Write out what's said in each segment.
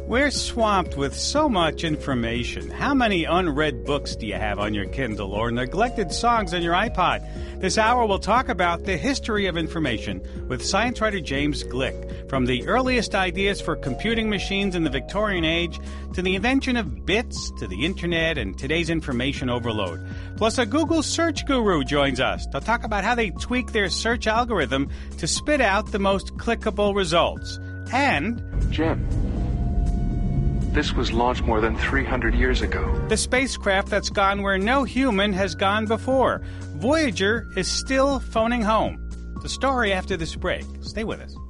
We're swamped with so much information. How many unread books do you have on your Kindle or neglected songs on your iPod? This hour we'll talk about the history of information with science writer James Glick. From the earliest ideas for computing machines in the Victorian age to the invention of bits to the internet and today's information overload. Plus a Google search guru joins us to talk about how they tweak their search algorithm to spit out the most clickable results. And... Jim, this was launched more than 300 years ago. The spacecraft that's gone where no human has gone before. Voyager is still phoning home. The story after this break. Stay with us.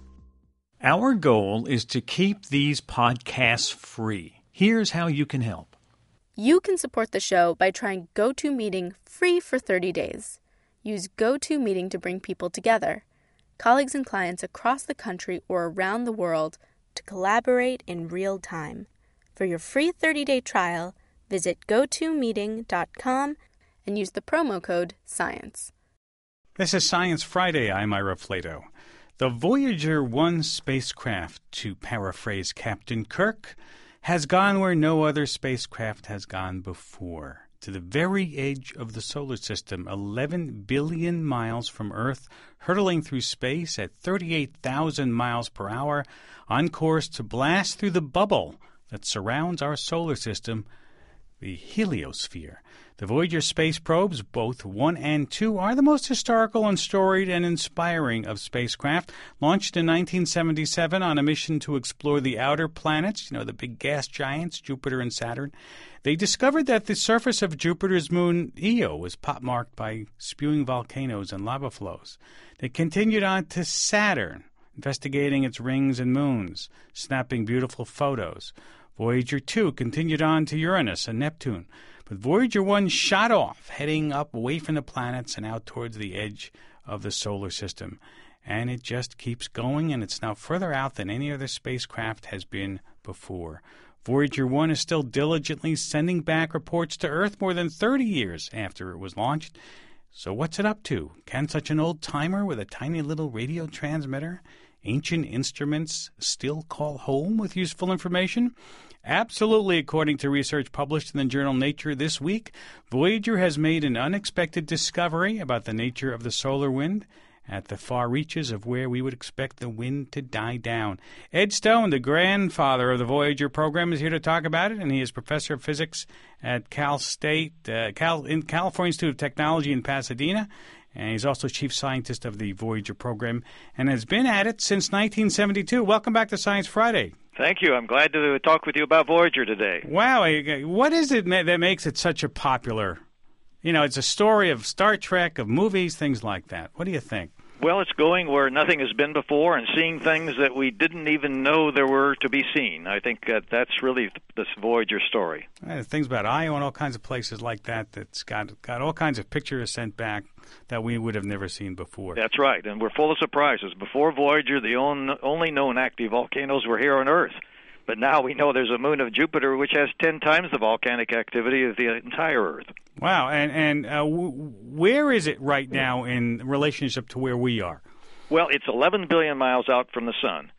Our goal is to keep these podcasts free. Here's how you can help. You can support the show by trying GoToMeeting free for 30 days. Use GoToMeeting to bring people together, colleagues and clients across the country or around the world, to collaborate in real time. For your free 30-day trial, visit gotomeeting.com and use the promo code SCIENCE. This is Science Friday. I'm Ira Flato. The Voyager 1 spacecraft, to paraphrase Captain Kirk, has gone where no other spacecraft has gone before, to the very edge of the solar system, 11 billion miles from Earth, hurtling through space at 38,000 miles per hour, on course to blast through the bubble that surrounds our solar system, the heliosphere. The Voyager space probes, both 1 and 2, are the most historical and storied and inspiring of spacecraft. Launched in 1977 on a mission to explore the outer planets, the big gas giants, Jupiter and Saturn. They discovered that the surface of Jupiter's moon Io was pockmarked by spewing volcanoes and lava flows. They continued on to Saturn, investigating its rings and moons, snapping beautiful photos. Voyager 2 continued on to Uranus and Neptune. But Voyager 1 shot off, heading up away from the planets and out towards the edge of the solar system. And it just keeps going, and it's now further out than any other spacecraft has been before. Voyager 1 is still diligently sending back reports to Earth more than 30 years after it was launched. So what's it up to? Can such an old timer with a tiny little radio transmitter, ancient instruments, still call home with useful information? Absolutely, according to research published in the journal Nature this week, Voyager has made an unexpected discovery about the nature of the solar wind at the far reaches of where we would expect the wind to die down. Ed Stone, the grandfather of the Voyager program, is here to talk about it, and he is professor of physics at Cal State, in California Institute of Technology in Pasadena, and he's also chief scientist of the Voyager program and has been at it since 1972. Welcome back to Science Friday. Thank you. I'm glad to talk with you about Voyager today. Wow. What is it that makes it such a popular? It's a story of Star Trek, of movies, things like that. What do you think? Well, it's going where nothing has been before and seeing things that we didn't even know there were to be seen. I think that's really this Voyager story. Things about Io and all kinds of places like that that's got all kinds of pictures sent back that we would have never seen before. That's right, and we're full of surprises. Before Voyager, the only known active volcanoes were here on Earth. But now we know there's a moon of Jupiter which has 10 times the volcanic activity of the entire Earth. Wow, and where is it right now in relationship to where we are? Well, it's 11 billion miles out from the Sun,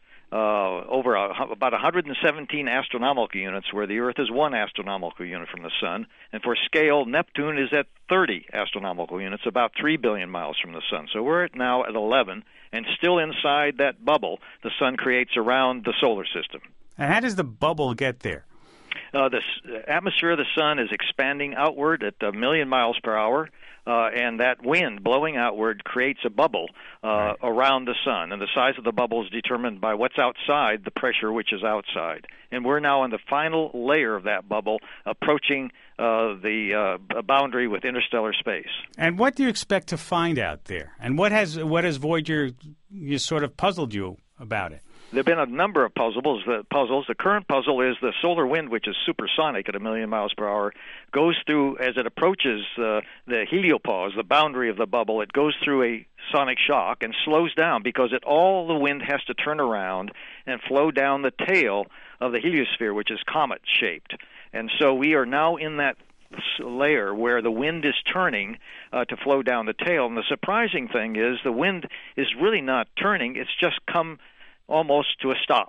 about 117 astronomical units, where the Earth is 1 astronomical unit from the Sun. And for scale, Neptune is at 30 astronomical units, about 3 billion miles from the Sun. So we're now at 11, and still inside that bubble the Sun creates around the solar system. And how does the bubble get there? The atmosphere of the Sun is expanding outward at 1 million miles per hour, and that wind blowing outward creates a bubble around the Sun. And the size of the bubble is determined by what's outside, the pressure which is outside. And we're now in the final layer of that bubble, approaching the boundary with interstellar space. And what do you expect to find out there? And what has Voyager sort of puzzled you about it? There have been a number of puzzles. The current puzzle is the solar wind, which is supersonic at 1 million miles per hour, goes through, as it approaches the heliopause, the boundary of the bubble, it goes through a sonic shock and slows down because all the wind has to turn around and flow down the tail of the heliosphere, which is comet-shaped. And so we are now in that layer where the wind is turning to flow down the tail. And the surprising thing is the wind is really not turning. It's just come almost to a stop.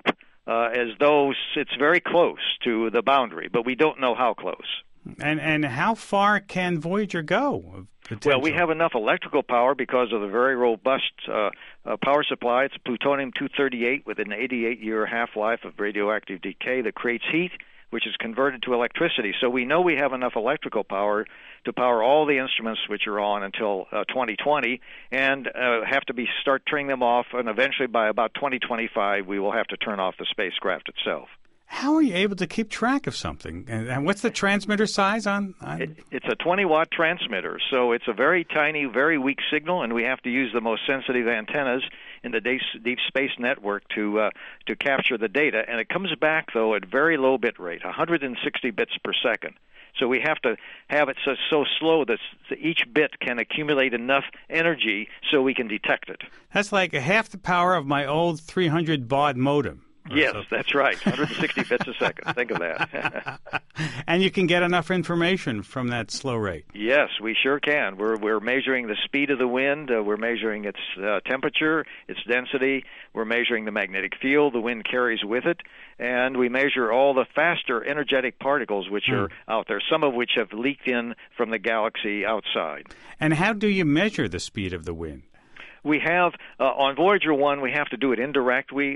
as though it's very close to the boundary, but we don't know how close. And how far can Voyager go? Well, we have enough electrical power because of the very robust power supply. It's plutonium-238 with an 88-year half-life of radioactive decay that creates heat, which is converted to electricity. So we know we have enough electrical power to power all the instruments which are on until 2020, and have to start turning them off, and eventually by about 2025 we will have to turn off the spacecraft itself. How are you able to keep track of something? And what's the transmitter size on? It's a 20-watt transmitter, so it's a very tiny, very weak signal, and we have to use the most sensitive antennas in the Deep Space Network to capture the data. And it comes back, though, at very low bit rate, 160 bits per second. So we have to have it so slow that each bit can accumulate enough energy so we can detect it. That's like half the power of my old 300 baud modem. Yes, that's right. 160 bits a second. Think of that. And you can get enough information from that slow rate. Yes, we sure can. We're measuring the speed of the wind. We're measuring its temperature, its density. We're measuring the magnetic field the wind carries with it. And we measure all the faster energetic particles which are out there, some of which have leaked in from the galaxy outside. And how do you measure the speed of the wind? We have, on Voyager 1, we have to do it indirectly.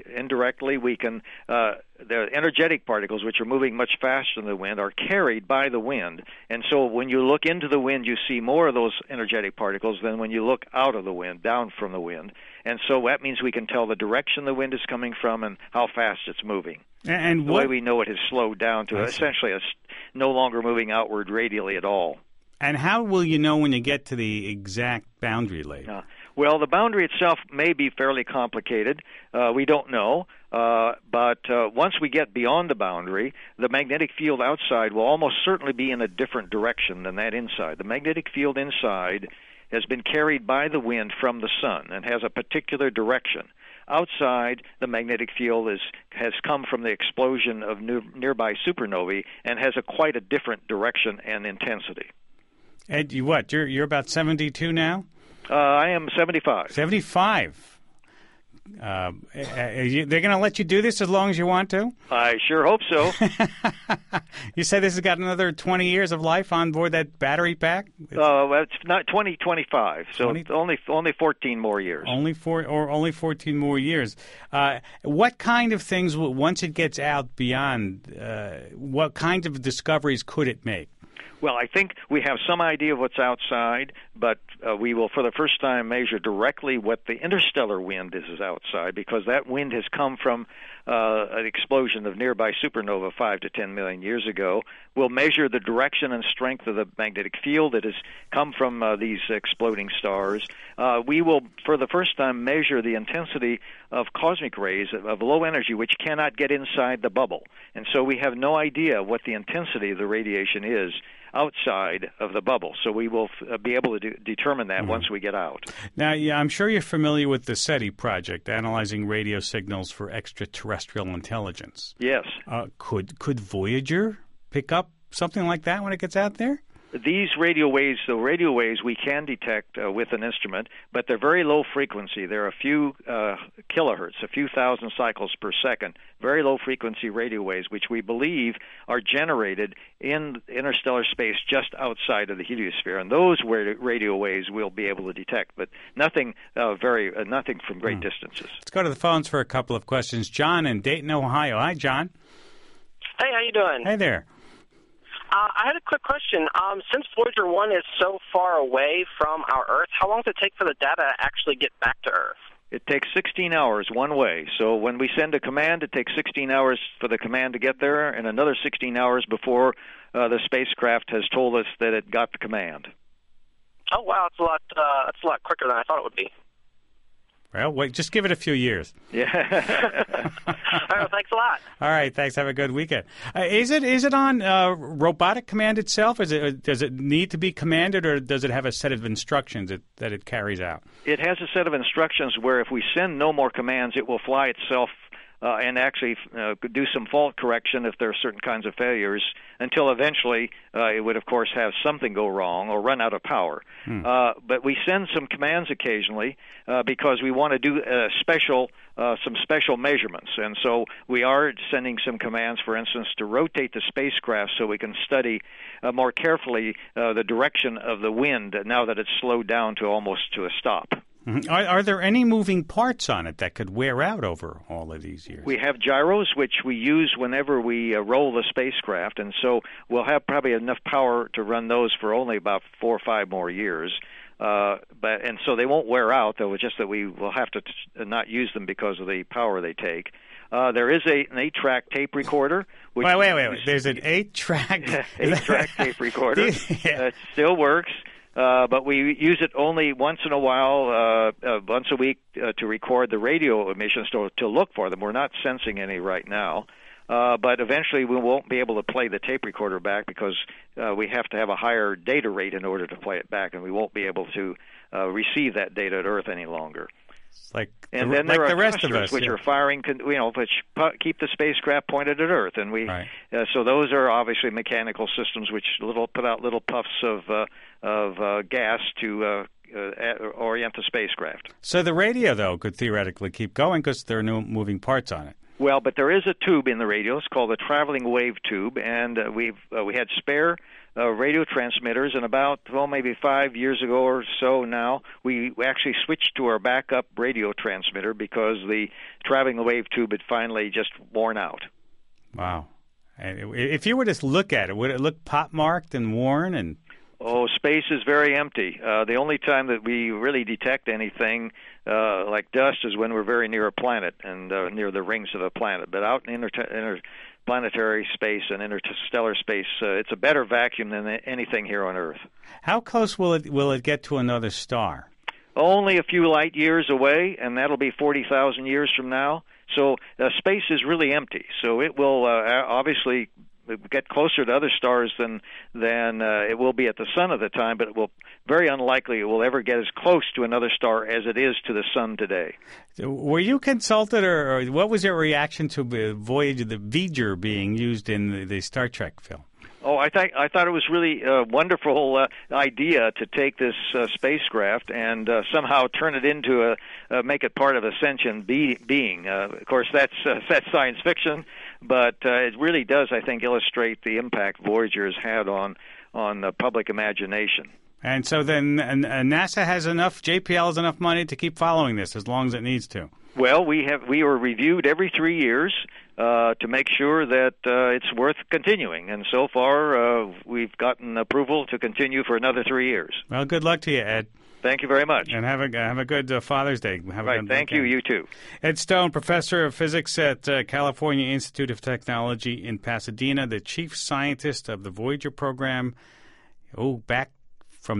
We can, the energetic particles, which are moving much faster than the wind, are carried by the wind. And so when you look into the wind, you see more of those energetic particles than when you look out of the wind, down from the wind. And so that means we can tell the direction the wind is coming from and how fast it's moving. And the way we know it has slowed down to essentially no longer moving outward radially at all. And how will you know when you get to the exact boundary layer? Well, the boundary itself may be fairly complicated. We don't know. But once we get beyond the boundary, the magnetic field outside will almost certainly be in a different direction than that inside. The magnetic field inside has been carried by the wind from the sun and has a particular direction. Outside, the magnetic field has come from the explosion of nearby supernovae and has quite a different direction and intensity. Ed, you're about 72 now? I am 75. 75. They're going to let you do this as long as you want to? I sure hope so. You say this has got another 20 years of life on board that battery pack? It's not 25, so 20? Only 14 more years. Only 14 more years. What kind of things, once it gets out beyond, what kinds of discoveries could it make? Well, I think we have some idea of what's outside, but we will, for the first time, measure directly what the interstellar wind is outside, because that wind has come from an explosion of nearby supernova 5 to 10 million years ago. We'll measure the direction and strength of the magnetic field that has come from these exploding stars. We will, for the first time, measure the intensity of cosmic rays of low energy, which cannot get inside the bubble. And so we have no idea what the intensity of the radiation is outside of the bubble. So we will be able to determine that once we get out. Now, I'm sure you're familiar with the SETI project, analyzing radio signals for extraterrestrial intelligence. Yes. Could Voyager pick up something like that when it gets out there? These radio waves, we can detect with an instrument, but they're very low frequency. They're a few kilohertz, a few thousand cycles per second, very low frequency radio waves, which we believe are generated in interstellar space just outside of the heliosphere. And those radio waves we'll be able to detect, but nothing nothing from great distances. Let's go to the phones for a couple of questions. John in Dayton, Ohio. Hi, John. Hey, how you doing? Hey there. I had a quick question. Since Voyager 1 is so far away from our Earth, how long does it take for the data to actually get back to Earth? It takes 16 hours one way. So when we send a command, it takes 16 hours for the command to get there, and another 16 hours before the spacecraft has told us that it got the command. Oh, wow. That's a lot quicker than I thought it would be. Well, wait, just give it a few years. Yeah. All right, well, thanks a lot. All right, thanks. Have a good weekend. Is it on robotic command itself? Does it need to be commanded, or does it have a set of instructions that it carries out? It has a set of instructions where if we send no more commands, it will fly itself and actually do some fault correction if there are certain kinds of failures, until eventually it would, of course, have something go wrong or run out of power. But we send some commands occasionally because we want to do some special measurements. And so we are sending some commands, for instance, to rotate the spacecraft so we can study more carefully the direction of the wind now that it's slowed down to almost to a stop. Mm-hmm. Are there any moving parts on it that could wear out over all of these years? We have gyros, which we use whenever we roll the spacecraft, and so we'll have probably enough power to run those for only about 4 or 5 more years. And so they won't wear out, though. It's just that we will have to not use them because of the power they take. There is an 8-track tape recorder. Which wait. There's an 8-track 8-track tape recorder. It still works. But we use it only once in a while, once a week, to record the radio emissions to look for them. We're not sensing any right now. But eventually we won't be able to play the tape recorder back because we have to have a higher data rate in order to play it back, and we won't be able to receive that data at Earth any longer. Like and then there are the rest of us, which are firing, which keep the spacecraft pointed at Earth, and we so those are obviously mechanical systems which put out little puffs of gas to orient the spacecraft. So the radio, though, could theoretically keep going because there are no moving parts on it. Well, but there is a tube in the radio. It's called the traveling wave tube, and we had spare radio transmitters, and about, maybe 5 years ago or so now, we actually switched to our backup radio transmitter because the traveling wave tube had finally just worn out. Wow. And if you were to look at it, would it look pot-marked and worn? And space is very empty. The only time that we really detect anything like dust is when we're very near a planet and near the rings of a planet. But out in interplanetary space and interstellar space, it's a better vacuum than anything here on Earth. How close will it get to another star? Only a few light years away, and that'll be 40,000 years from now. So space is really empty. So it will obviously get closer to other stars than it will be at the sun at the time, but it will very unlikely it will ever get as close to another star as it is to the sun today. Were you consulted, or what was your reaction to the Voyager being used in the Star Trek film? Oh, I thought it was really a wonderful idea to take this spacecraft and somehow turn it into make it part of a sentient being. Of course, that's science fiction, but it really does, I think, illustrate the impact Voyager has had on the public imagination. And so then NASA has enough, JPL has enough money to keep following this as long as it needs to. Well, we were reviewed every 3 years to make sure that it's worth continuing, and so far we've gotten approval to continue for another 3 years. Well, good luck to you, Ed. Thank you very much. And have a good Father's Day. Thank you. You too. Ed Stone, professor of physics at California Institute of Technology in Pasadena, the chief scientist of the Voyager program. Back from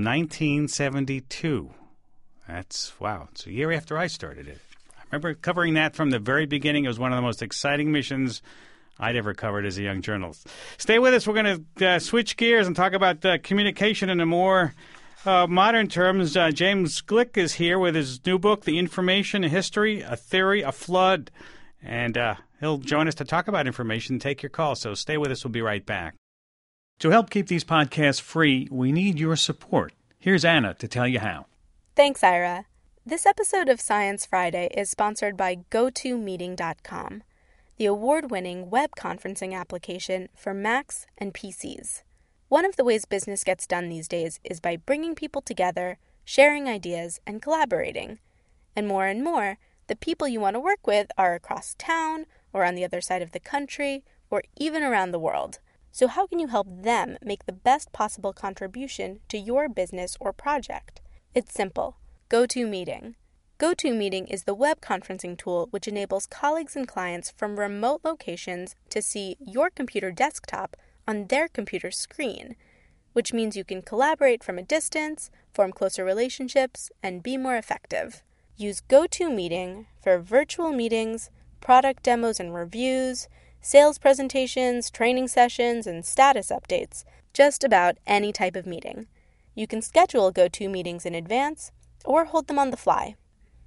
1972. Wow. It's a year after I started it. I remember covering that from the very beginning. It was one of the most exciting missions I'd ever covered as a young journalist. Stay with us. We're going to switch gears and talk about communication in a more modern terms. James Glick is here with his new book, The Information History, A Theory, a Flood. And he'll join us to talk about information. Take your call. So stay with us. We'll be right back. To help keep these podcasts free, we need your support. Here's Anna to tell you how. Thanks, Ira. This episode of Science Friday is sponsored by GoToMeeting.com, the award-winning web conferencing application for Macs and PCs. One of the ways business gets done these days is by bringing people together, sharing ideas, and collaborating. And more, the people you want to work with are across town, or on the other side of the country, or even around the world. So how can you help them make the best possible contribution to your business or project? It's simple. GoToMeeting. GoToMeeting is the web conferencing tool which enables colleagues and clients from remote locations to see your computer desktop on their computer screen, which means you can collaborate from a distance, form closer relationships, and be more effective. Use GoToMeeting for virtual meetings, product demos and reviews, sales presentations, training sessions, and status updates, just about any type of meeting. You can schedule GoToMeetings in advance or hold them on the fly.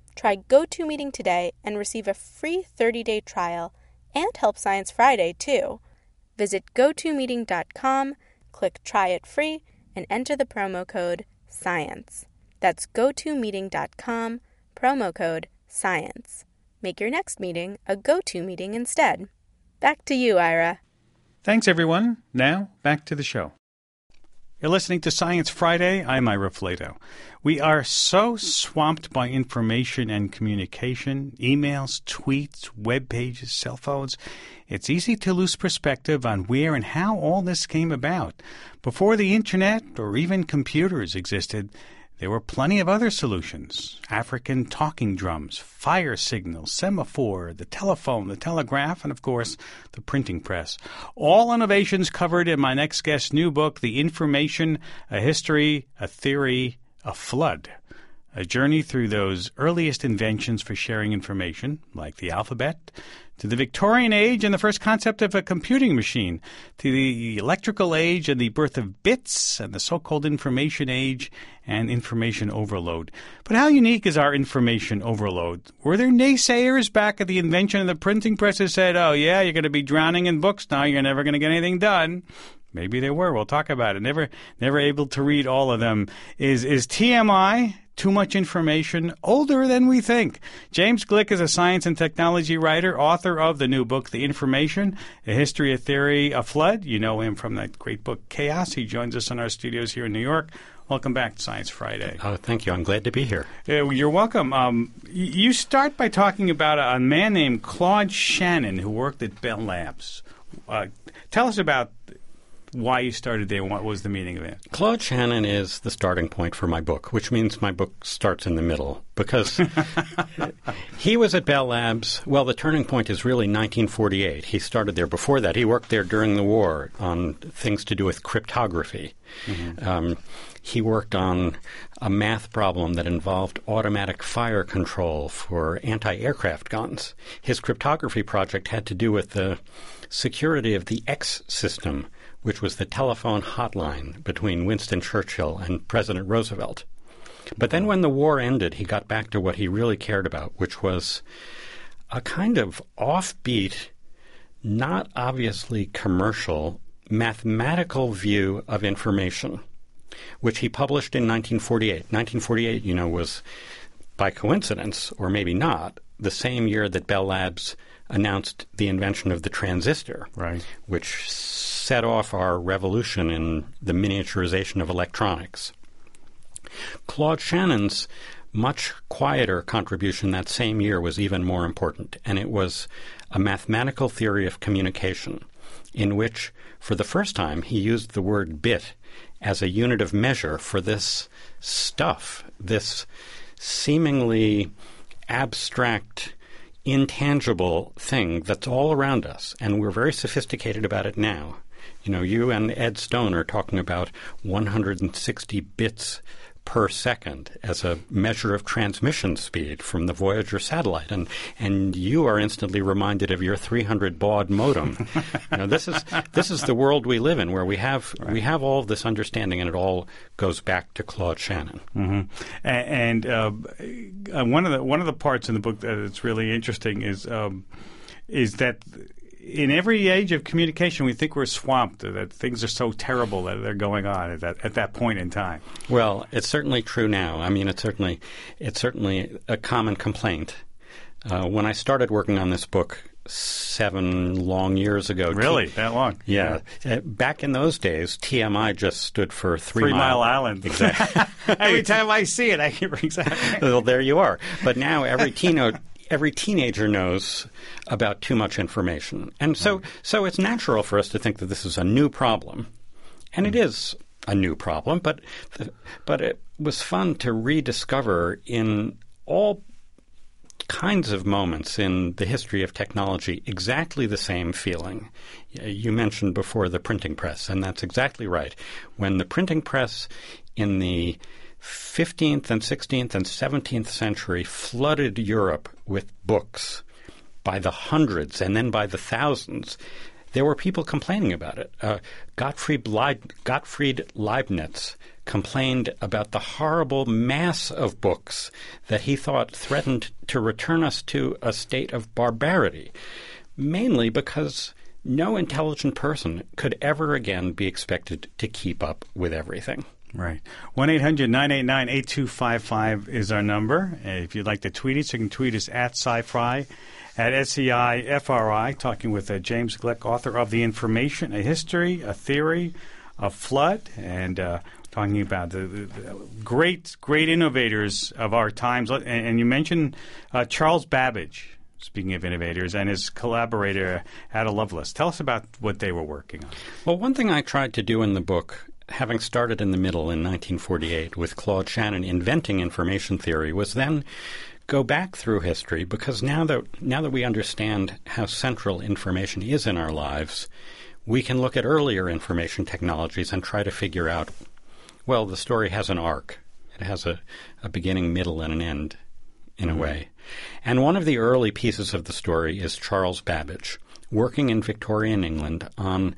Try GoToMeeting today and receive a free 30-day trial and help Science Friday, too. Visit GoToMeeting.com, click Try It Free, and enter the promo code SCIENCE. That's GoToMeeting.com, promo code SCIENCE. Make your next meeting a GoToMeeting instead. Back to you, Ira. Thanks, everyone. Now, back to the show. You're listening to Science Friday. I'm Ira Flato. We are so swamped by information and communication, emails, tweets, web pages, cell phones. It's easy to lose perspective on where and how all this came about. Before the internet or even computers existed, there were plenty of other solutions. African talking drums, fire signals, semaphore, the telephone, the telegraph, and, of course, the printing press. All innovations covered in my next guest's new book, The Information, A History, a Theory, a Flood. A journey through those earliest inventions for sharing information, like the alphabet, to the Victorian age and the first concept of a computing machine, to the electrical age and the birth of bits and the so-called information age and information overload. But how unique is our information overload? Were there naysayers back at the invention of the printing press who said, oh, yeah, you're going to be drowning in books now, you're never going to get anything done? Maybe they were. We'll talk about it. Never able to read all of them. Is TMI, too much information, older than we think? James Glick is a science and technology writer, author of the new book, The Information, A History, a Theory, a Flood. You know him from that great book, Chaos. He joins us in our studios here in New York. Welcome back to Science Friday. Oh, thank you. I'm glad to be here. You're welcome. You start by talking about a man named Claude Shannon who worked at Bell Labs. Tell us about why you started there and what was the meaning of it. Claude Shannon is the starting point for my book, which means my book starts in the middle, because he was at Bell Labs. Well, the turning point is really 1948. He started there before that. He worked there during the war on things to do with cryptography. Mm-hmm. He worked on a math problem that involved automatic fire control for anti-aircraft guns. His cryptography project had to do with the security of the X system, which was the telephone hotline between Winston Churchill and President Roosevelt. But then when the war ended, he got back to what he really cared about, which was a kind of offbeat, not obviously commercial, mathematical view of information, which he published in 1948. 1948, was, by coincidence, or maybe not, the same year that Bell Labs announced the invention of the transistor, right, which set off our revolution in the miniaturization of electronics. Claude Shannon's much quieter contribution that same year was even more important, and it was a mathematical theory of communication in which, for the first time, he used the word bit as a unit of measure for this stuff, this seemingly abstract, intangible thing that's all around us, and we're very sophisticated about it now. You and Ed Stone are talking about 160 bits per second as a measure of transmission speed from the Voyager satellite, and you are instantly reminded of your 300 baud modem. This is the world we live in, where we have all of this understanding, and it all goes back to Claude Shannon. Mm-hmm. And one of the parts in the book that is really interesting is that in every age of communication, we think we're swamped, that things are so terrible that they're going on at that point in time. Well, it's certainly true now. I mean, it's certainly a common complaint. When I started working on this book 7 long years ago. Really? That long? Yeah. Back in those days, TMI just stood for 3 Mile Island. Exactly. Every time I see it, I hear exactly. Well, there you are. But now every teenager knows about too much information. And so it's natural for us to think that this is a new problem. And it is a new problem, but it was fun to rediscover in all kinds of moments in the history of technology exactly the same feeling. You mentioned before the printing press, and that's exactly right. When the printing press in the 15th and 16th and 17th century flooded Europe with books by the hundreds and then by the thousands, there were people complaining about it. Gottfried Leibniz complained about the horrible mass of books that he thought threatened to return us to a state of barbarity, mainly because no intelligent person could ever again be expected to keep up with everything. Right. 1-800-989-8255 is our number. If you'd like to tweet us, you can tweet us at SciFri, at SCIFRI, talking with James Gleick, author of The Information, A History, A Theory, A Flood, and talking about the great innovators of our times. And you mentioned Charles Babbage, speaking of innovators, and his collaborator, Ada Lovelace. Tell us about what they were working on. Well, one thing I tried to do in the book, having started in the middle in 1948 with Claude Shannon inventing information theory, was then go back through history, because now that we understand how central information is in our lives, we can look at earlier information technologies and try to figure out, well, the story has an arc. It has a beginning, middle, and an end, in a way. And one of the early pieces of the story is Charles Babbage, working in Victorian England on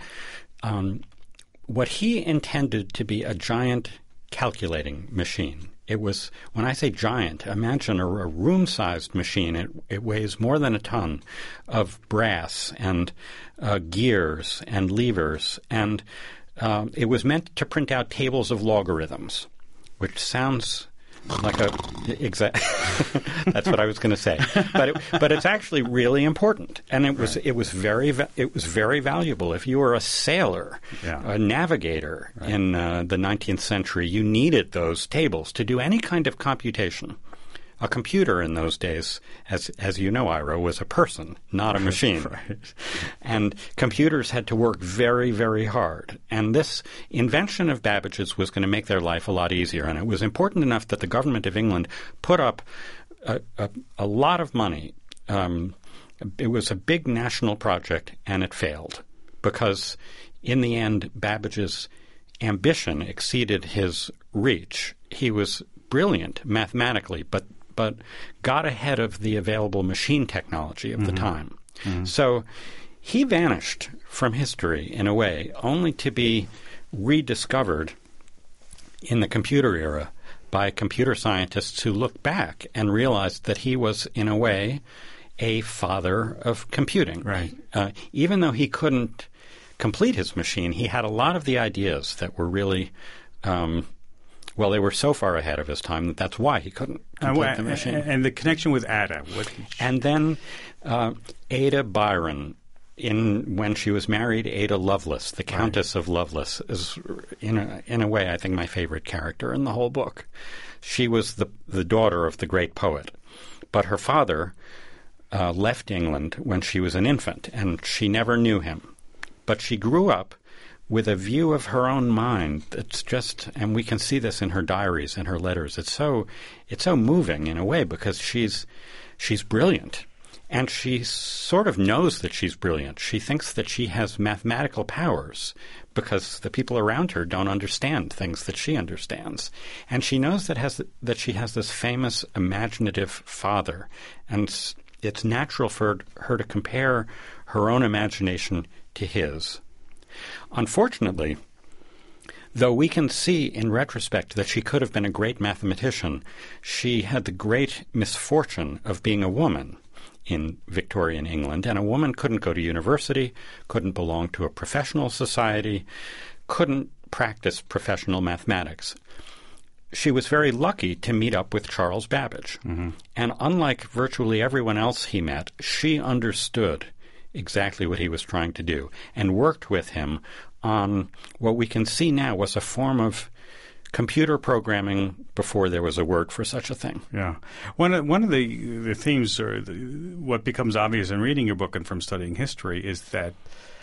what he intended to be a giant calculating machine. It was, when I say giant, imagine a room-sized machine. It weighs more than a ton, of brass and gears and levers, and it was meant to print out tables of logarithms, which sounds like that's what I was going to say, but it's actually really important, and it was very valuable. If you were a sailor, a navigator in the 19th century, you needed those tables to do any kind of computation. A computer in those days, as you know, Ira, was a person, not a machine. Right. And computers had to work very, very hard. And this invention of Babbage's was going to make their life a lot easier. And it was important enough that the government of England put up a lot of money. It was a big national project, and it failed. Because in the end, Babbage's ambition exceeded his reach. He was brilliant mathematically, but got ahead of the available machine technology of the time. So he vanished from history in a way, only to be rediscovered in the computer era by computer scientists who looked back and realized that he was, in a way, a father of computing. Right. Even though he couldn't complete his machine, he had a lot of the ideas that were really they were so far ahead of his time that's why he couldn't complete the machine. And the connection with Ada. And then Ada Byron, when she was married, Ada Lovelace, the Countess of Lovelace, is in a way, I think, my favorite character in the whole book. She was the daughter of the great poet, but her father left England when she was an infant, and she never knew him. But she grew up with a view of her own mind that's just, and we can see this in her diaries and her letters. It's so moving in a way, because she's brilliant, and she sort of knows that she's brilliant. She thinks that she has mathematical powers because the people around her don't understand things that she understands, and she knows that she has this famous imaginative father, and it's natural for her to compare her own imagination to his. Unfortunately, though we can see in retrospect that she could have been a great mathematician, she had the great misfortune of being a woman in Victorian England, and a woman couldn't go to university, couldn't belong to a professional society, couldn't practice professional mathematics. She was very lucky to meet up with Charles Babbage, and unlike virtually everyone else he met, she understood exactly what he was trying to do, and worked with him on what we can see now was a form of computer programming before there was a word for such a thing. Yeah. One of the themes, or what becomes obvious in reading your book and from studying history, is that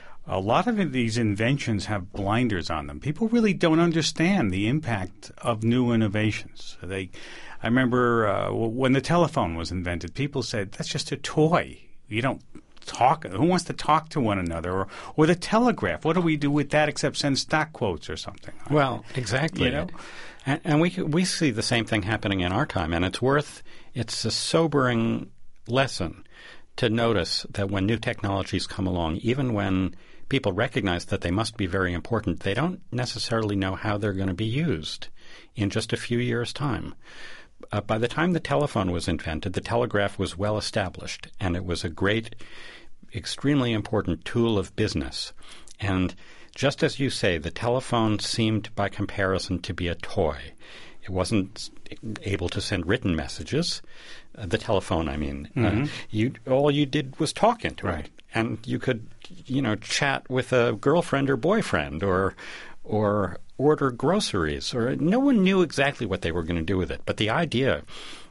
a lot of these inventions have blinders on them. People really don't understand the impact of new innovations. I remember when the telephone was invented, people said, that's just a toy. You don't talk. Who wants to talk to one another? Or the telegraph. What do we do with that except send stock quotes or something? Well, exactly. You know? And we see the same thing happening in our time, and it's a sobering lesson to notice that when new technologies come along, even when people recognize that they must be very important, they don't necessarily know how they're going to be used in just a few years' time. By the time the telephone was invented, the telegraph was well established, and it was a great, extremely important tool of business. And just as you say, the telephone seemed, by comparison, to be a toy. It wasn't able to send written messages. The telephone, I mean. All you did was talk into it. And you could, chat with a girlfriend or boyfriend or order groceries. Or no one knew exactly what they were going to do with it. But the idea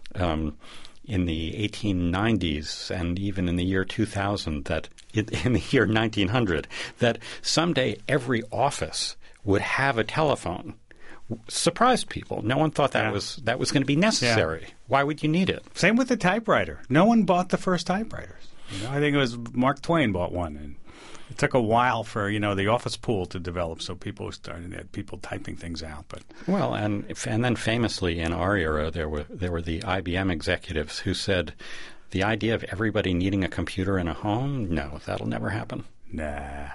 in the 1890s and even in the year 2000 that in the year 1900 that someday every office would have a telephone surprised people. No one thought that was going to be necessary. Yeah. Why would you need it? Same with the typewriter. No one bought the first typewriters. I think it was Mark Twain bought one, and it took a while for the office pool to develop. So people had people typing things out. But and then famously in our era, there were the IBM executives who said the idea of everybody needing a computer in a home, no, that'll never happen. Nah.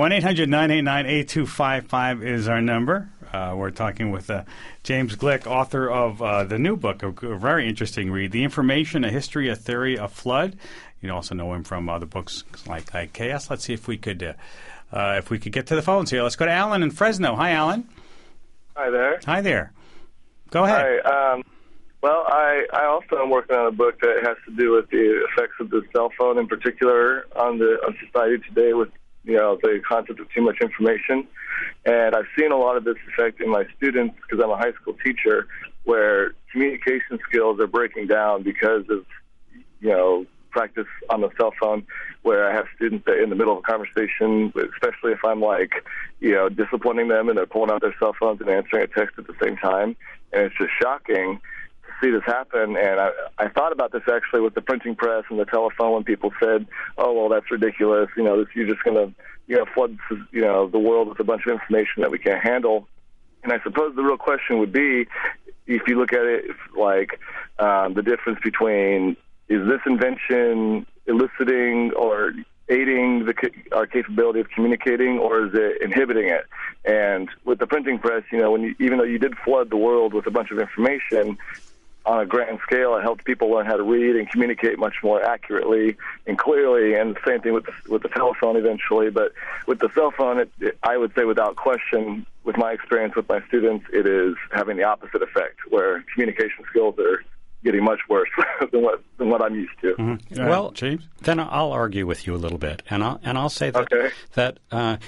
1-800-989-8255 is our number. We're talking with James Glick, author of the new book, a very interesting read, The Information, A History, A Theory, A Flood. You also know him from other books like Chaos. Let's see if we could get to the phones here. Let's go to Alan in Fresno. Hi, Alan. Hi there. Hi there. Go ahead. Hi. I also am working on a book that has to do with the effects of the cell phone, in particular on society today, with the concept of too much information. And I've seen a lot of this effect in my students because I'm a high school teacher, where communication skills are breaking down because of practice on the cell phone, where I have students that in the middle of a conversation, especially if I'm disciplining them and they're pulling out their cell phones and answering a text at the same time, and it's just shocking to see this happen. And I thought about this actually with the printing press and the telephone when people said, "Oh, well, that's ridiculous. You're just going to flood the world with a bunch of information that we can't handle." And I suppose the real question would be, if you look at it like the difference between, is this invention eliciting or aiding our capability of communicating, or is it inhibiting it? And with the printing press, even though you did flood the world with a bunch of information on a grand scale, it helped people learn how to read and communicate much more accurately and clearly. And the same thing with the telephone eventually. But with the cell phone, I would say without question, with my experience with my students, it is having the opposite effect, where communication skills are getting much worse than what I'm used to. Mm-hmm. Well, James? Then I'll argue with you a little bit, and I'll say that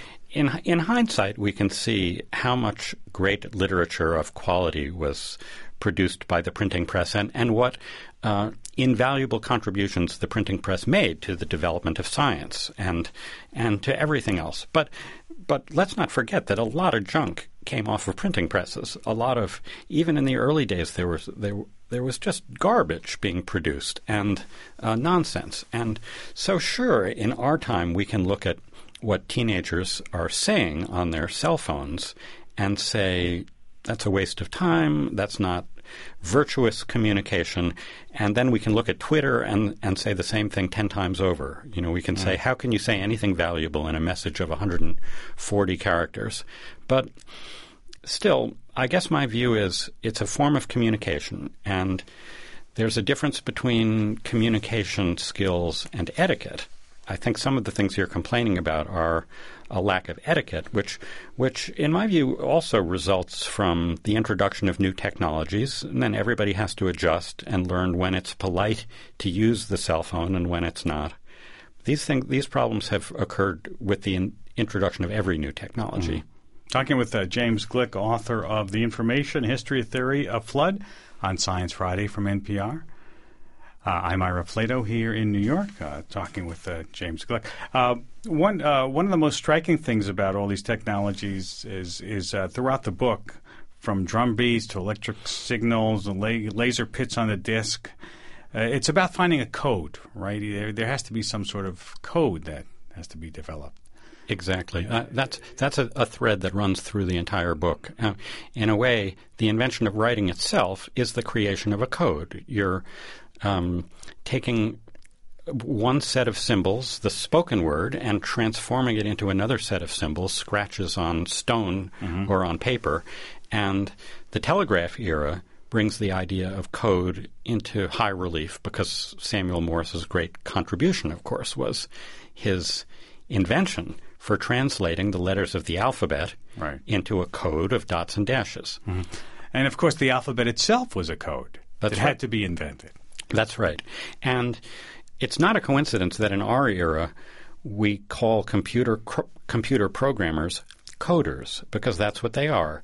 in hindsight we can see how much great literature of quality was produced by the printing press, and what invaluable contributions the printing press made to the development of science and to everything else. But let's not forget that a lot of junk came off of printing presses. A lot of, even in the early days, there was just garbage being produced and nonsense. And so sure, in our time, we can look at what teenagers are saying on their cell phones and say, that's a waste of time, that's not virtuous communication. And then we can look at Twitter and say the same thing 10 times over. We can say, how can you say anything valuable in a message of 140 characters? But still, I guess my view is it's a form of communication, and there's a difference between communication skills and etiquette. I think some of the things you're complaining about are a lack of etiquette, which in my view also results from the introduction of new technologies, and then everybody has to adjust and learn when it's polite to use the cell phone and when it's not. These problems have occurred with the introduction of every new technology. Mm-hmm. Talking with James Glick, author of The Information, History, Theory, A Flood, on Science Friday from NPR. I'm Ira Flato here in New York, talking with James Glick. One of the most striking things about all these technologies is throughout the book, from drum beats to electric signals, laser pits on the disc, it's about finding a code, right? There has to be some sort of code that has to be developed. Exactly. That's a thread that runs through the entire book. In a way, the invention of writing itself is the creation of a code. You're taking one set of symbols, the spoken word, and transforming it into another set of symbols, scratches on stone or on paper. And the telegraph era brings the idea of code into high relief because Samuel Morse's great contribution, of course, was his invention for translating the letters of the alphabet into a code of dots and dashes. And, of course, the alphabet itself was a code that had to be invented. That's right. And it's not a coincidence that in our era we call computer programmers coders, because that's what they are.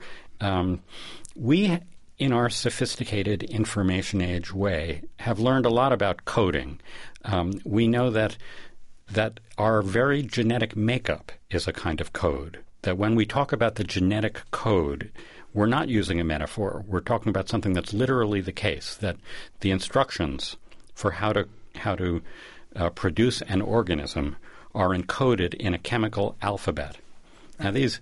We, in our sophisticated information age way, have learned a lot about coding. We know that our very genetic makeup is a kind of code, that when we talk about the genetic code, we're not using a metaphor. We're talking about something that's literally the case, that the instructions for how to produce an organism are encoded in a chemical alphabet. Now, this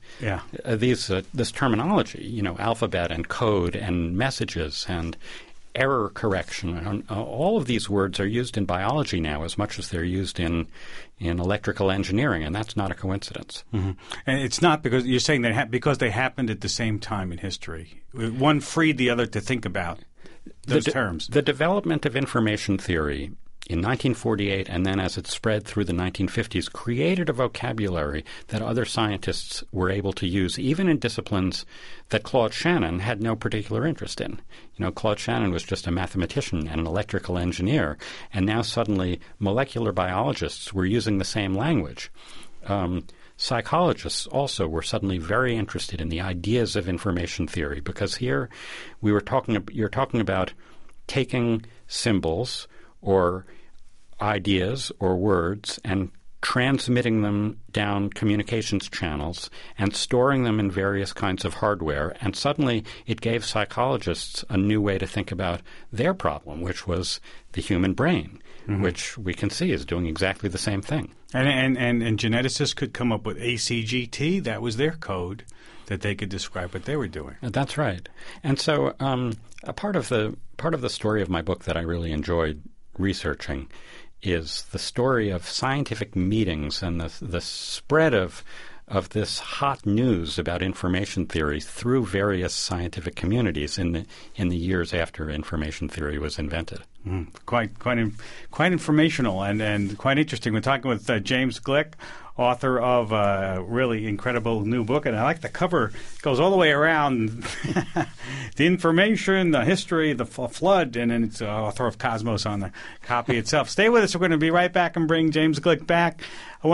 terminology, alphabet and code and messages and error correction, and all of these words are used in biology now as much as they're used in electrical engineering, and that's not a coincidence. And it's not because you're saying that because they happened at the same time in history. One freed the other to think about those terms. The development of information theory in 1948, and then as it spread through the 1950s, created a vocabulary that other scientists were able to use, even in disciplines that Claude Shannon had no particular interest in. Claude Shannon was just a mathematician and an electrical engineer, and now suddenly molecular biologists were using the same language. Psychologists also were suddenly very interested in the ideas of information theory, because here you're talking about taking symbols or ideas or words and transmitting them down communications channels and storing them in various kinds of hardware. And suddenly it gave psychologists a new way to think about their problem, which was the human brain, which we can see is doing exactly the same thing. And geneticists could come up with ACGT. That was their code that they could describe what they were doing. That's right. And so a part of the story of my book that I really enjoyed researching is the story of scientific meetings and the spread of this hot news about information theory through various scientific communities in the years after information theory was invented. Quite informational and quite interesting. We're talking with James Glick, author of a really incredible new book, and I like the cover. It goes all the way around the information, the history, the flood, and then it's author of Cosmos on the copy itself. Stay with us. We're going to be right back and bring James Glick back.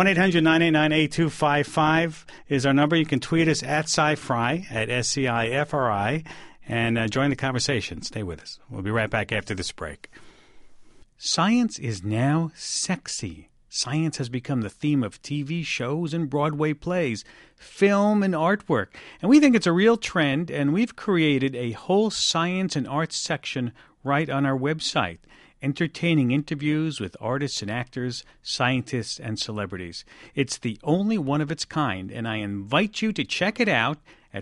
1-800-989-8255 is our number. You can tweet us at SciFri, at SCIFRI, and join the conversation. Stay with us. We'll be right back after this break. Science is now sexy. Science has become the theme of TV shows and Broadway plays, film and artwork. And we think it's a real trend, and we've created a whole science and arts section right on our website, entertaining interviews with artists and actors, scientists and celebrities. It's the only one of its kind, and I invite you to check it out at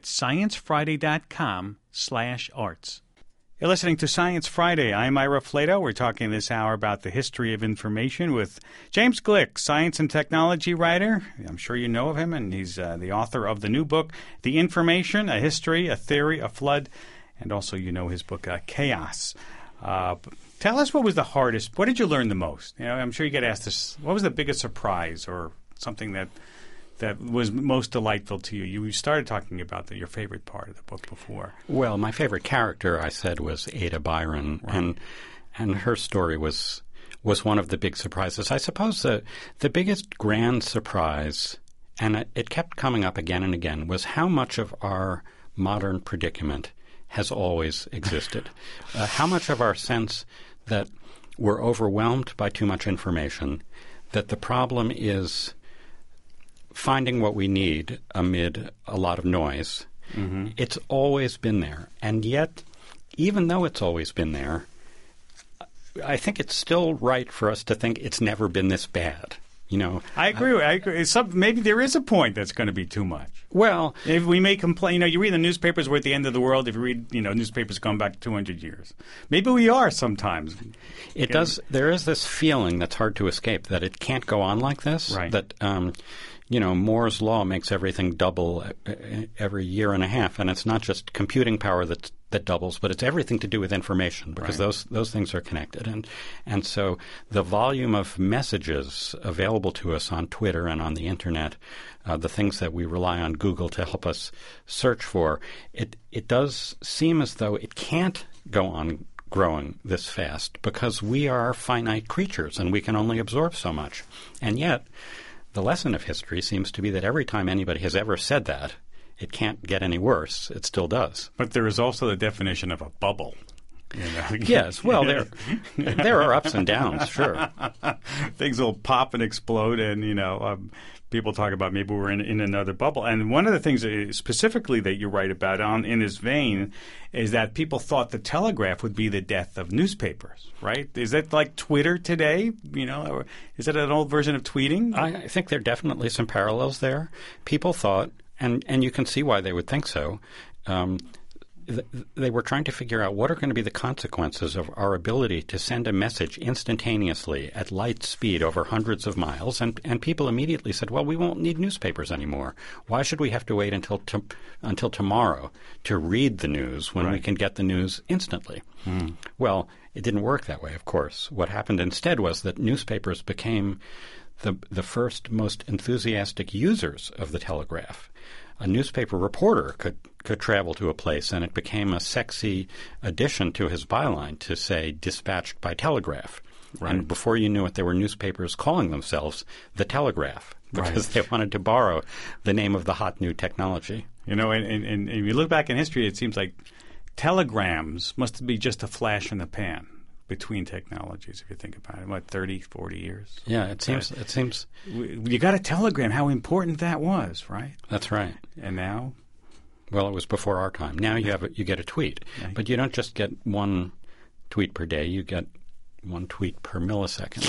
sciencefriday.com/arts. You're listening to Science Friday. I'm Ira Flato. We're talking this hour about the history of information with James Glick, science and technology writer. I'm sure you know of him, and he's the author of the new book, The Information, A History, A Theory, A Flood, and also you know his book, Chaos. Tell us what was the hardest. What did you learn the most? I'm sure you get asked this. What was the biggest surprise or something that was most delightful to you? You started talking about your favorite part of the book before. Well, my favorite character, I said, was Ada Byron, right. and her story was one of the big surprises. I suppose the biggest grand surprise, and it kept coming up again and again, was how much of our modern predicament has always existed. How much of our sense that we're overwhelmed by too much information, that the problem is finding what we need amid a lot of noise. It's always been there. And yet, even though it's always been there, I think it's still right for us to think it's never been this bad. I agree. Maybe there is a point that's going to be too much. Well, if we may complain, you read the newspapers, we're at the end of the world. If you read, newspapers going back 200 years. Maybe we are sometimes. It does. There is this feeling that's hard to escape that it can't go on like this. Right. That, Moore's law makes everything double every year and a half. And it's not just computing power that doubles, but it's everything to do with information because those things are connected. And so the volume of messages available to us on Twitter and on the Internet, the things that we rely on Google to help us search for, it does seem as though it can't go on growing this fast because we are finite creatures and we can only absorb so much. And yet, the lesson of history seems to be that every time anybody has ever said that, it can't get any worse. It still does. But there is also the definition of a bubble. Yes. Well, there are ups and downs, sure. Things will pop and explode, and, people talk about maybe we're in another bubble. And one of the things specifically that you write about in this vein is that people thought the telegraph would be the death of newspapers, right? Is that like Twitter today? Or is that an old version of tweeting? I think there are definitely some parallels there. People thought, and you can see why they would think so, they were trying to figure out what are going to be the consequences of our ability to send a message instantaneously at light speed over hundreds of miles. And people immediately said, well, we won't need newspapers anymore. Why should we have to wait until tomorrow to read the news when we can get the news instantly? Well, it didn't work that way, of course. What happened instead was that newspapers became the first, most enthusiastic users of the telegraph. A newspaper reporter could travel to a place, and it became a sexy addition to his byline to say dispatched by telegraph. Right. And before you knew it, there were newspapers calling themselves the Telegraph because they wanted to borrow the name of the hot new technology. And if you look back in history, it seems like telegrams must be just a flash in the pan between technologies, if you think about it. 30, 40 years? Yeah, it seems. You got a telegram, how important that was, right? That's right. And now? Well, it was before our time. Now you get a tweet. But you don't just get one tweet per day. You get one tweet per millisecond.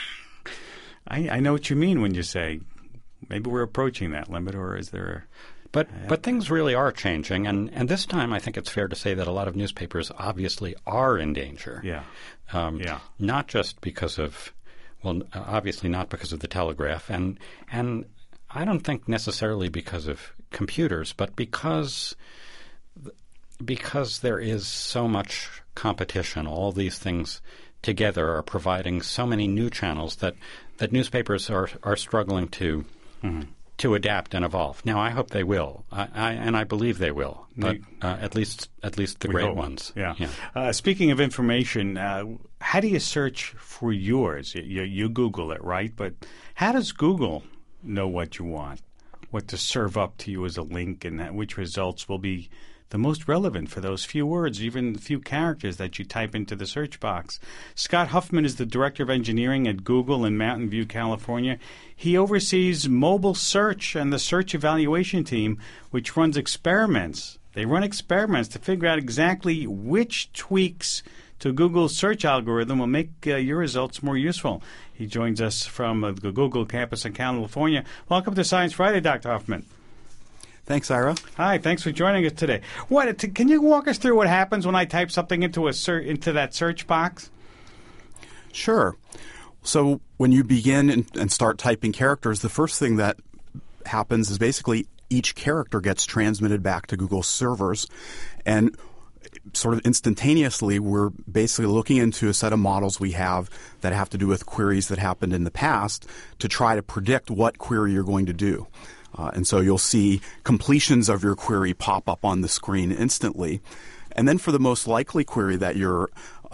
I know what you mean when you say maybe we're approaching that limit, or is there But things really are changing, and this time I think it's fair to say that a lot of newspapers obviously are in danger. Not just because of, obviously not because of the telegraph, and I don't think necessarily because of computers, but because there is so much competition. All these things together are providing so many new channels that newspapers are struggling to adapt and evolve. Now, I hope they will, and I believe they will. But at least the great ones. Yeah. Speaking of information, how do you search for yours? You Google it, right? But how does Google know what you want, what to serve up to you as a link, and which results will be the most relevant for those few words, even few characters that you type into the search box? Scott Huffman is the Director of Engineering at Google in Mountain View, California. He oversees mobile search and the search evaluation team, which runs experiments. They run experiments to figure out exactly which tweaks to Google's search algorithm will make your results more useful. He joins us from the Google campus in California. Welcome to Science Friday, Dr. Huffman. Thanks, Ira. Hi, thanks for joining us today. Can you walk us through what happens when I type something into that search box? Sure. So when you begin and start typing characters, the first thing that happens is basically each character gets transmitted back to Google's servers, and sort of instantaneously, we're basically looking into a set of models we have that have to do with queries that happened in the past to try to predict what query you're going to do. And so you'll see completions of your query pop up on the screen instantly. And then for the most likely query that you're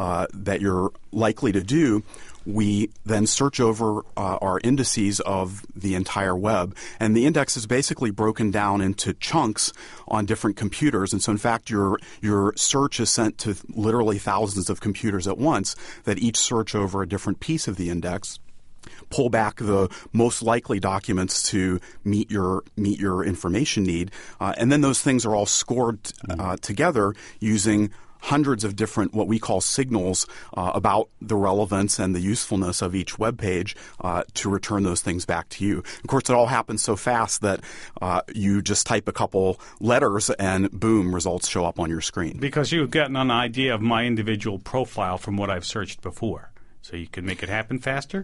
likely to do, we then search over our indices of the entire web. And the index is basically broken down into chunks on different computers. And so, in fact, your search is sent to literally thousands of computers at once that each search over a different piece of the index, pull back the most likely documents to meet your information need. And then those things are all scored together using hundreds of different what we call signals about the relevance and the usefulness of each web page to return those things back to you. Of course, it all happens so fast that you just type a couple letters and boom, results show up on your screen. Because you've gotten an idea of my individual profile from what I've searched before. So you can make it happen faster?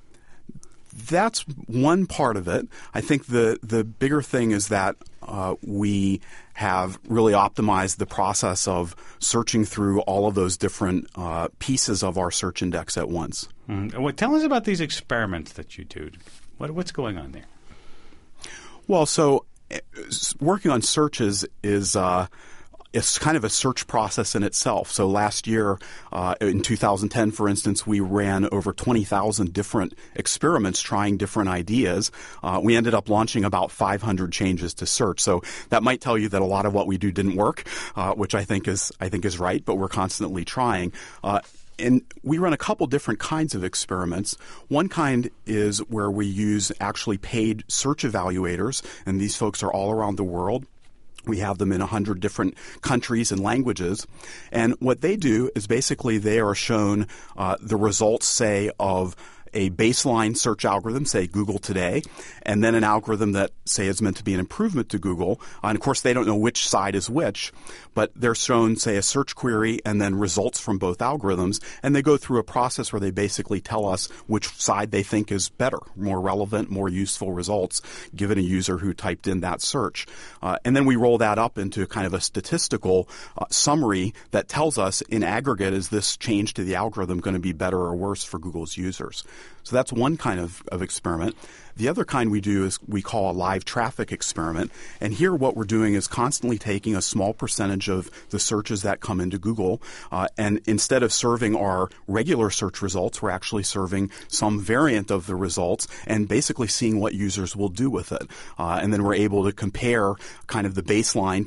That's one part of it. I think the bigger thing is that we have really optimized the process of searching through all of those different pieces of our search index at once. Well, tell us about these experiments that you do. What's going on there? Well, so working on searches is it's kind of a search process in itself. So last year, in 2010, for instance, we ran over 20,000 different experiments trying different ideas. We ended up launching about 500 changes to search. So that might tell you that a lot of what we do didn't work, which I think is right, but we're constantly trying. And we run a couple different kinds of experiments. One kind is where we use actually paid search evaluators, and these folks are all around the world. We have them in 100 different countries and languages. And what they do is basically they are shown the results, say, of a baseline search algorithm, say Google Today, and then an algorithm that, say, is meant to be an improvement to Google. And, of course, they don't know which side is which, but they're shown, say, a search query and then results from both algorithms, and they go through a process where they basically tell us which side they think is better, more relevant, more useful results, given a user who typed in that search. And then we roll that up into kind of a statistical summary that tells us, in aggregate, is this change to the algorithm going to be better or worse for Google's users? So that's one kind of experiment. The other kind we do is we call a live traffic experiment. And here what we're doing is constantly taking a small percentage of the searches that come into Google. And instead of serving our regular search results, we're actually serving some variant of the results and basically seeing what users will do with it. And then we're able to compare kind of the baseline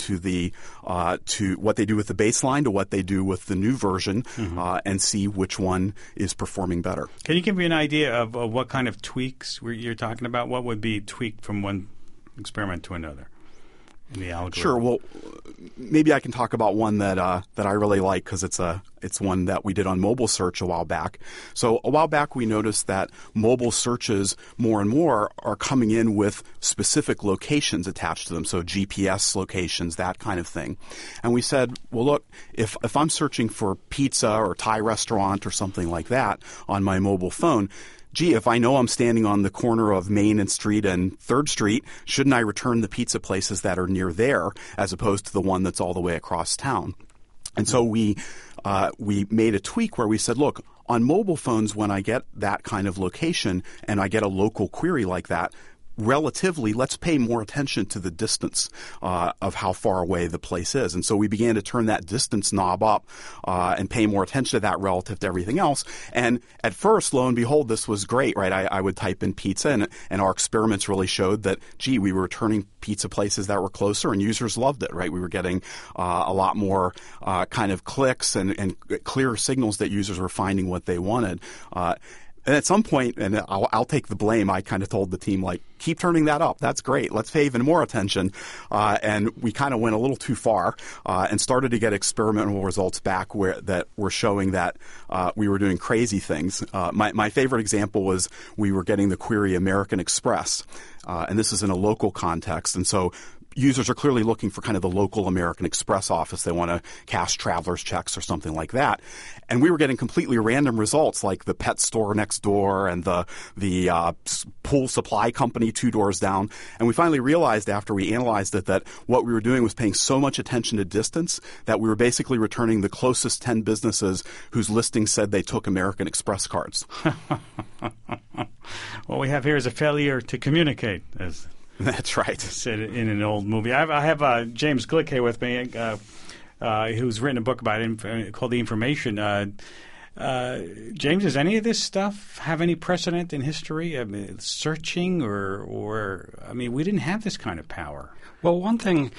to what they do with the baseline to what they do with the new version and see which one is performing better. Can you give me an idea of what kind of tweaks you're talking about? What would be tweaked from one experiment to another in the algorithm? Sure. Well, maybe I can talk about one that I really like because it's one that we did on mobile search a while back. So a while back we noticed that mobile searches more and more are coming in with specific locations attached to them, so GPS locations, that kind of thing. And we said, well, look, if I'm searching for pizza or Thai restaurant or something like that on my mobile phone, gee, if I know I'm standing on the corner of Main Street and 3rd Street, shouldn't I return the pizza places that are near there as opposed to the one that's all the way across town? And so we made a tweak where we said, look, on mobile phones, when I get that kind of location and I get a local query like that, relatively, let's pay more attention to the distance of how far away the place is. And so we began to turn that distance knob up and pay more attention to that relative to everything else. And at first, lo and behold, this was great, right? I would type in pizza, and our experiments really showed that, gee, we were returning pizza places that were closer, and users loved it, right? We were getting a lot more kind of clicks and clearer signals that users were finding what they wanted. And at some point, and I'll take the blame, I kind of told the team, like, keep turning that up. That's great. Let's pay even more attention. And we kind of went a little too far and started to get experimental results back that were showing that we were doing crazy things. My favorite example was we were getting the query American Express. And this is in a local context. And so users are clearly looking for kind of the local American Express office. They want to cash traveler's checks or something like that. And we were getting completely random results like the pet store next door and the pool supply company 2 doors down. And we finally realized after we analyzed it that what we were doing was paying so much attention to distance that we were basically returning the closest 10 businesses whose listings said they took American Express cards. What we have here is a failure to communicate, as that's right. Said in an old movie. I have James Glick here with me, who's written a book about it called The Information. James, does any of this stuff have any precedent in history? I mean, searching or I mean, we didn't have this kind of power. Well, one thing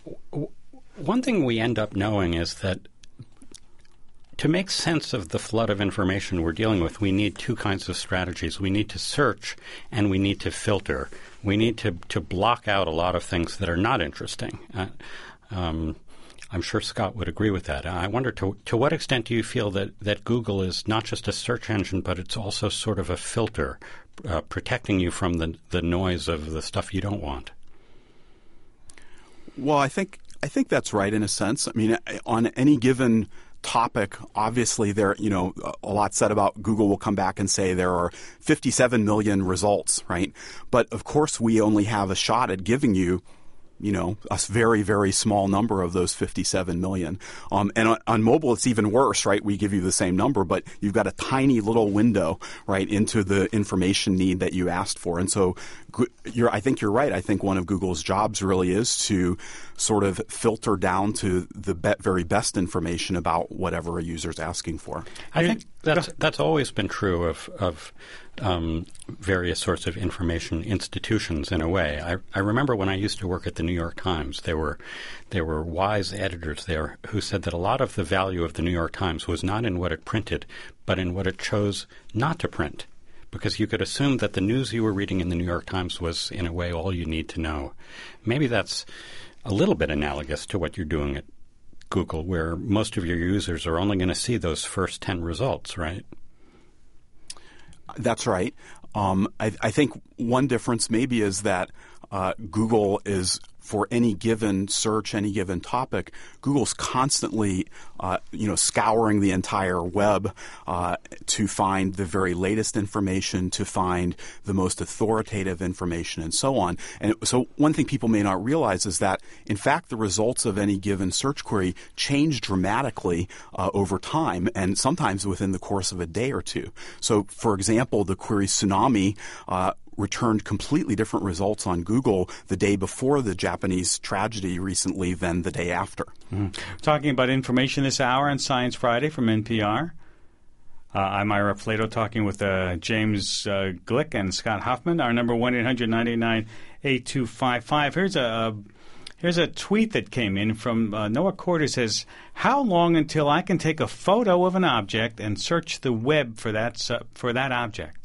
we end up knowing is that to make sense of the flood of information we're dealing with, we need 2 kinds of strategies. We need to search and we need to filter. We need to block out a lot of things that are not interesting. I'm sure Scott would agree with that. I wonder, to what extent do you feel that Google is not just a search engine, but it's also sort of a filter, protecting you from the noise of the stuff you don't want? Well, I think that's right in a sense. I mean, on any given topic, obviously there, a lot said about Google will come back and say there are 57 million results, right? But of course we only have a shot at giving you a very, very small number of those 57 million. And on mobile, it's even worse, right? We give you the same number, but you've got a tiny little window, right, into the information need that you asked for. And so I think you're right. I think one of Google's jobs really is to sort of filter down to the very best information about whatever a user's asking for. I think that's always been true of various sorts of information institutions in a way. I remember when I used to work at the New York Times, there were wise editors there who said that a lot of the value of the New York Times was not in what it printed, but in what it chose not to print. Because you could assume that the news you were reading in the New York Times was, in a way, all you need to know. Maybe that's a little bit analogous to what you're doing at Google, where most of your users are only going to see those first 10 results, right? That's right. I think one difference maybe is that Google is, for any given search, any given topic, Google's constantly, scouring the entire web to find the very latest information, to find the most authoritative information, and so on. And so one thing people may not realize is that, in fact, the results of any given search query change dramatically over time, and sometimes within the course of a day or two. So, for example, the query tsunami returned completely different results on Google the day before the Japanese tragedy recently than the day after. Mm-hmm. Talking about information this hour on Science Friday from NPR. I'm Ira Flato talking with James Glick and Scott Hoffman. Our number 1-800-989-8255. Here's a tweet that came in from Noah Corder. Says, "How long until I can take a photo of an object and search the web for that object?"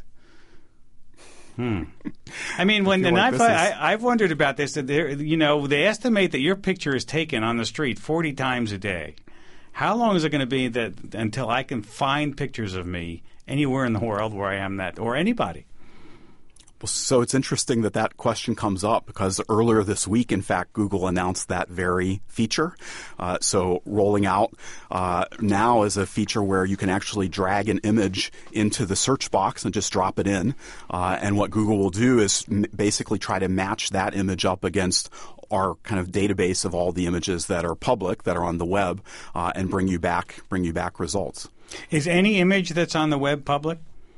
I mean, I've wondered about this. That they estimate that your picture is taken on the street 40 times a day. How long is it going to be until I can find pictures of me anywhere in the world where I am or anybody? Well, so it's interesting that question comes up because earlier this week, in fact, Google announced that very feature. So rolling out now is a feature where you can actually drag an image into the search box and just drop it in. And what Google will do is basically try to match that image up against our kind of database of all the images that are public, that are on the web, and bring you back results. Is any image that's on the web public?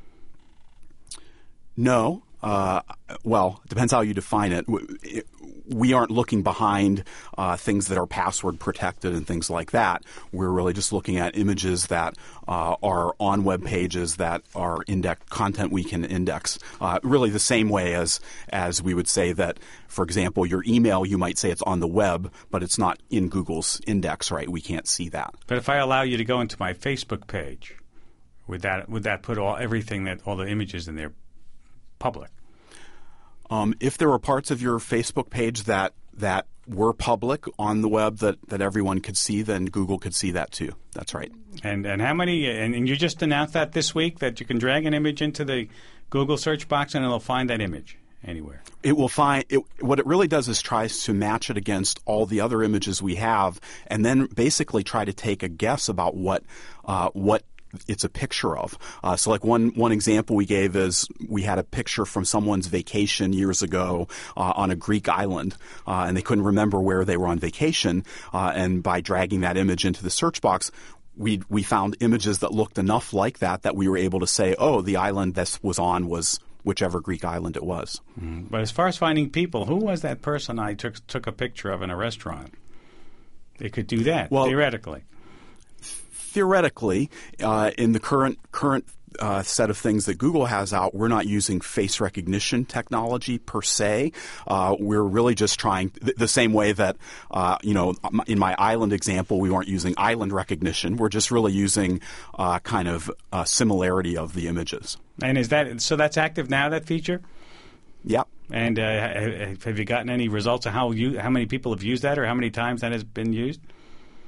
No. Well, it depends how you define it. We aren't looking behind things that are password protected and things like that. We're really just looking at images that are on web pages that are content we can index. Really the same way as we would say that, for example, your email, you might say it's on the web, but it's not in Google's index, right? We can't see that. But if I allow you to go into my Facebook page, would that put all the images in there public? If there were parts of your Facebook page that were public on the web that everyone could see, then Google could see that too. That's right. And how many? And you just announced that this week that you can drag an image into the Google search box and it'll find that image anywhere. It will find it. What it really does is tries to match it against all the other images we have, and then basically try to take a guess about what it's a picture of. So like one example we gave is we had a picture from someone's vacation years ago on a Greek island, and they couldn't remember where they were on vacation. And by dragging that image into the search box, we found images that looked enough like that we were able to say, oh, the island this was on was whichever Greek island it was. Mm-hmm. But as far as finding people, who was that person I took a picture of in a restaurant? It could do that, theoretically. Theoretically, in the current set of things that Google has out, we're not using face recognition technology per se. We're really just trying the same way that, in my island example, we weren't using island recognition. We're just really using kind of similarity of the images. And so that's active now, that feature? Yep. And have you gotten any results of how many people have used that or how many times that has been used?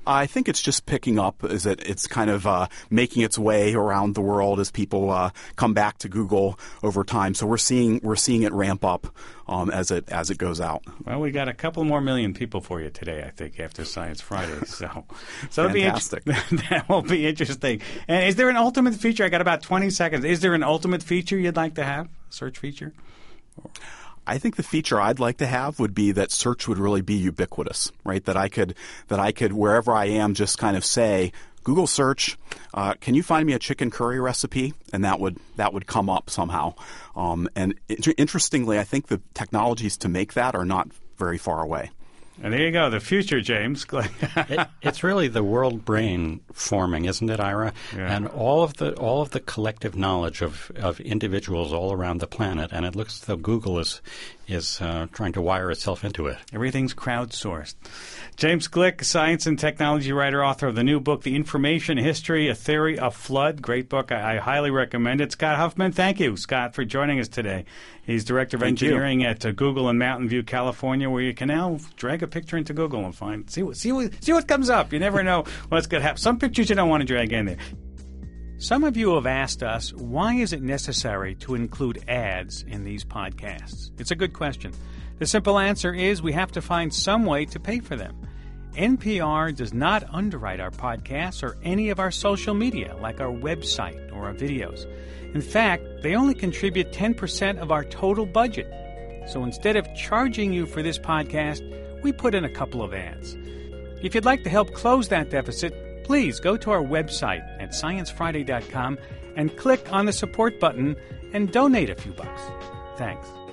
I think it's just picking up. It's kind of making its way around the world as people come back to Google over time. So we're seeing it ramp up as it goes out. Well, we got a couple more million people for you today, I think, after Science Friday. So Fantastic. That will be interesting. And is there an ultimate feature? I got about 20 seconds. Is there an ultimate feature you'd like to have? Search feature? I think the feature I'd like to have would be that search would really be ubiquitous, right? That I could wherever I am just kind of say, Google search, can you find me a chicken curry recipe? And that would come up somehow. And interestingly, I think the technologies to make that are not very far away. And there you go, the future, James. It's really the world brain forming, isn't it, Ira? Yeah. And all of the collective knowledge of individuals all around the planet, and it looks as though Google is trying to wire itself into it. Everything's crowdsourced. James Glick, science and technology writer, author of the new book, The Information History, A Theory of Flood. Great book. I highly recommend it. Scott Huffman, thank you, Scott, for joining us today. He's Director of Engineering at Google in Mountain View, California, where you can now drag a picture into Google and see what comes up. You never know what's going to happen. Some pictures you don't want to drag in there. Some of you have asked us, why is it necessary to include ads in these podcasts? It's a good question. The simple answer is we have to find some way to pay for them. NPR does not underwrite our podcasts or any of our social media, like our website or our videos. In fact, they only contribute 10% of our total budget. So instead of charging you for this podcast, we put in a couple of ads. If you'd like to help close that deficit, please go to our website at sciencefriday.com and click on the support button and donate a few bucks. Thanks.